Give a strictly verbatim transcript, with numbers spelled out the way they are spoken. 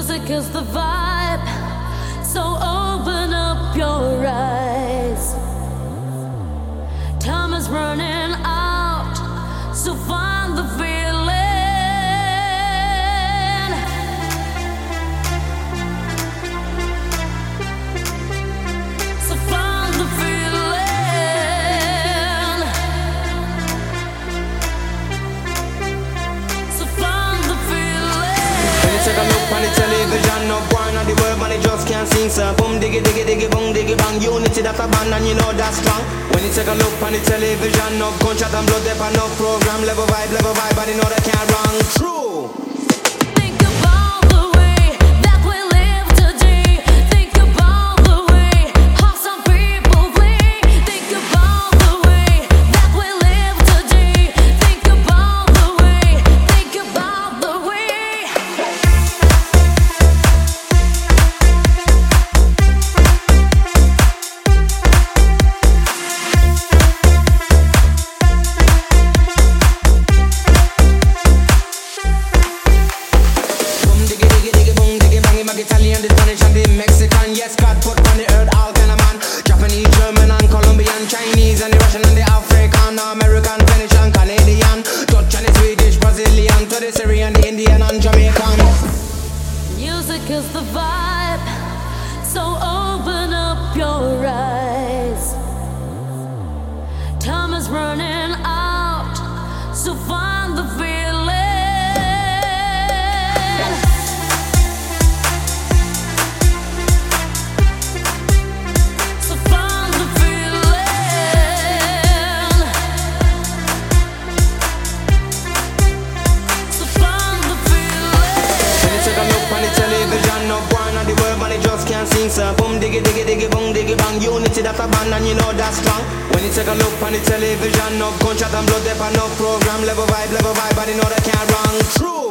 Music is the vibe, so open up your eyes. Time is running out, so find the feeling. So find the feeling. So find the feeling. When you take a look on the television, no born on the world, man, it just can't sing, sir. Boom, diggy, diggy, diggy, boom, diggy, bang. Unity, that's a band, and you know that's strong. When you take a look on the television, no gunshot and blood, there no program. Level vibe, level vibe, but you know they can't wrong. True. Think about the way that we live today. Think about the way how some people play. Think about the way that we live today. Think about the way. Think about the way. Italian, the Spanish and the Mexican. Yes, God put on the earth all kind of man. Japanese, German and Colombian, Chinese and the Russian and the African, American, Finnish and Canadian, Dutch and the Swedish, Brazilian, to the Syrian, the Indian and Jamaican. Music is the vibe, so open up your eyes. Time is running out, so find the feeling. So find the feeling. So find the feeling. When you take a look on the television, no born on the world, man, it just can't sing, sir. Boom, diggy, diggy, diggy, boom, diggy, bang. Unity, that's a band, and you know that's strong. When you take a look on the television, no gunshot and blood, there no program. Level vibe, level vibe, but you know they can't wrong. True.